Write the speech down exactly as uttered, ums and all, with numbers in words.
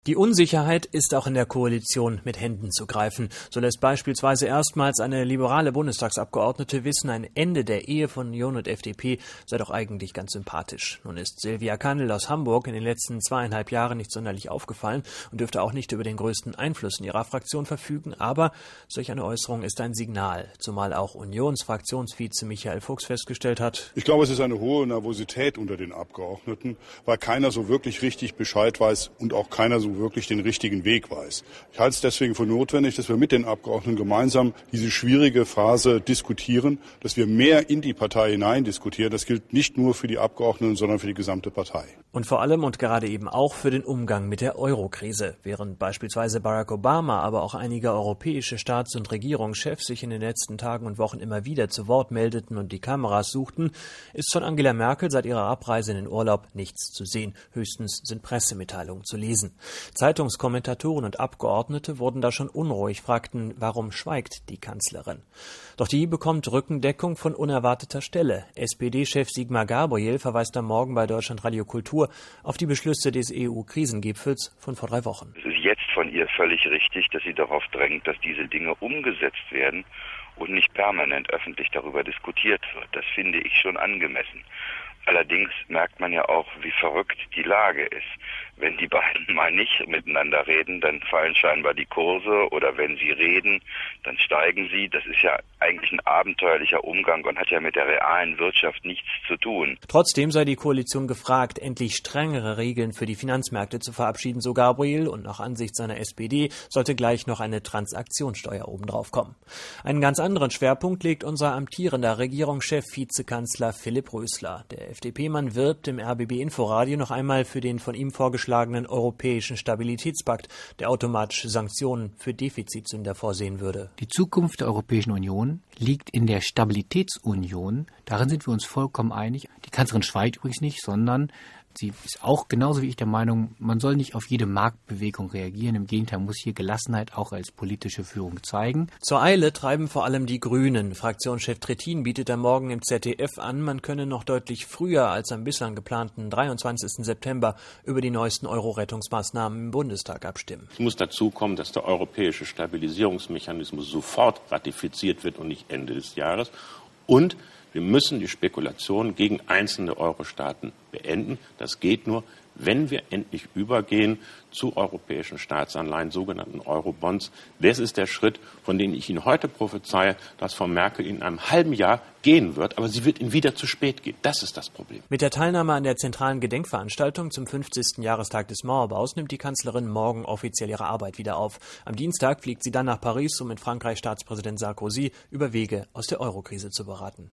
Die Unsicherheit ist auch in der Koalition mit Händen zu greifen. So lässt beispielsweise erstmals eine liberale Bundestagsabgeordnete wissen, ein Ende der Ehe von Union und F D P sei doch eigentlich ganz sympathisch. Nun ist Silvia Candl aus Hamburg in den letzten zweieinhalb Jahren nicht sonderlich aufgefallen und dürfte auch nicht über den größten Einfluss in ihrer Fraktion verfügen. Aber solch eine Äußerung ist ein Signal, zumal auch Unionsfraktionsvize Michael Fuchs festgestellt hat: Ich glaube, es ist eine hohe Nervosität unter den Abgeordneten, weil keiner so wirklich richtig Bescheid weiß und auch keiner so wirklich den richtigen Weg weiß. Ich halte es deswegen für notwendig, dass wir mit den Abgeordneten gemeinsam diese schwierige Phase diskutieren, dass wir mehr in die Partei hinein diskutieren. Das gilt nicht nur für die Abgeordneten, sondern für die gesamte Partei. Und vor allem und gerade eben auch für den Umgang mit der Euro-Krise. Während beispielsweise Barack Obama, aber auch einige europäische Staats- und Regierungschefs sich in den letzten Tagen und Wochen immer wieder zu Wort meldeten und die Kameras suchten, ist von Angela Merkel seit ihrer Abreise in den Urlaub nichts zu sehen. Höchstens sind Pressemitteilungen zu lesen. Zeitungskommentatoren und Abgeordnete wurden da schon unruhig, fragten, warum schweigt die Kanzlerin? Doch die bekommt Rückendeckung von unerwarteter Stelle. S P D-Chef Sigmar Gabriel verweist am Morgen bei Deutschlandradio Kultur auf die Beschlüsse des E U-Krisengipfels von vor drei Wochen. Es ist jetzt von ihr völlig richtig, dass sie darauf drängt, dass diese Dinge umgesetzt werden und nicht permanent öffentlich darüber diskutiert wird. Das finde ich schon angemessen. Allerdings merkt man ja auch, wie verrückt die Lage ist. Wenn die beiden mal nicht miteinander reden, dann fallen scheinbar die Kurse, oder wenn sie reden, dann steigen sie. Das ist ja eigentlich ein abenteuerlicher Umgang und hat ja mit der realen Wirtschaft nichts zu tun. Trotzdem sei die Koalition gefragt, endlich strengere Regeln für die Finanzmärkte zu verabschieden, so Gabriel, und nach Ansicht seiner S P D sollte gleich noch eine Transaktionssteuer obendrauf kommen. Einen ganz anderen Schwerpunkt legt unser amtierender Regierungschef Vizekanzler Philipp Rösler. Der F D P-Mann wirbt im R B B-Inforadio noch einmal für den von ihm vorgeschlagenen Europäischen Stabilitätspakt, der automatische Sanktionen für Defizitsünder vorsehen würde. Die Zukunft der Europäischen Union liegt in der Stabilitätsunion. Darin sind wir uns vollkommen einig. Die Kanzlerin schweigt übrigens nicht, sondern sie ist auch genauso wie ich der Meinung, man soll nicht auf jede Marktbewegung reagieren. Im Gegenteil, muss hier Gelassenheit auch als politische Führung zeigen. Zur Eile treiben vor allem die Grünen. Fraktionschef Trittin bietet am Morgen im Z D F an, man könne noch deutlich früher als am bislang geplanten dreiundzwanzigsten September über die neuesten Euro-Rettungsmaßnahmen im Bundestag abstimmen. Es muss dazu kommen, dass der europäische Stabilisierungsmechanismus sofort ratifiziert wird und nicht Ende des Jahres. Und wir müssen die Spekulation gegen einzelne Euro-Staaten beenden. Das geht nur, wenn wir endlich übergehen zu europäischen Staatsanleihen, sogenannten Euro-Bonds. Das ist der Schritt, von dem ich Ihnen heute prophezeie, dass Frau Merkel in einem halben Jahr gehen wird, aber sie wird ihn wieder zu spät gehen. Das ist das Problem. Mit der Teilnahme an der zentralen Gedenkveranstaltung zum fünfzigsten Jahrestag des Mauerbaus nimmt die Kanzlerin morgen offiziell ihre Arbeit wieder auf. Am Dienstag fliegt sie dann nach Paris, um mit Frankreichs Staatspräsident Sarkozy über Wege aus der Eurokrise zu beraten.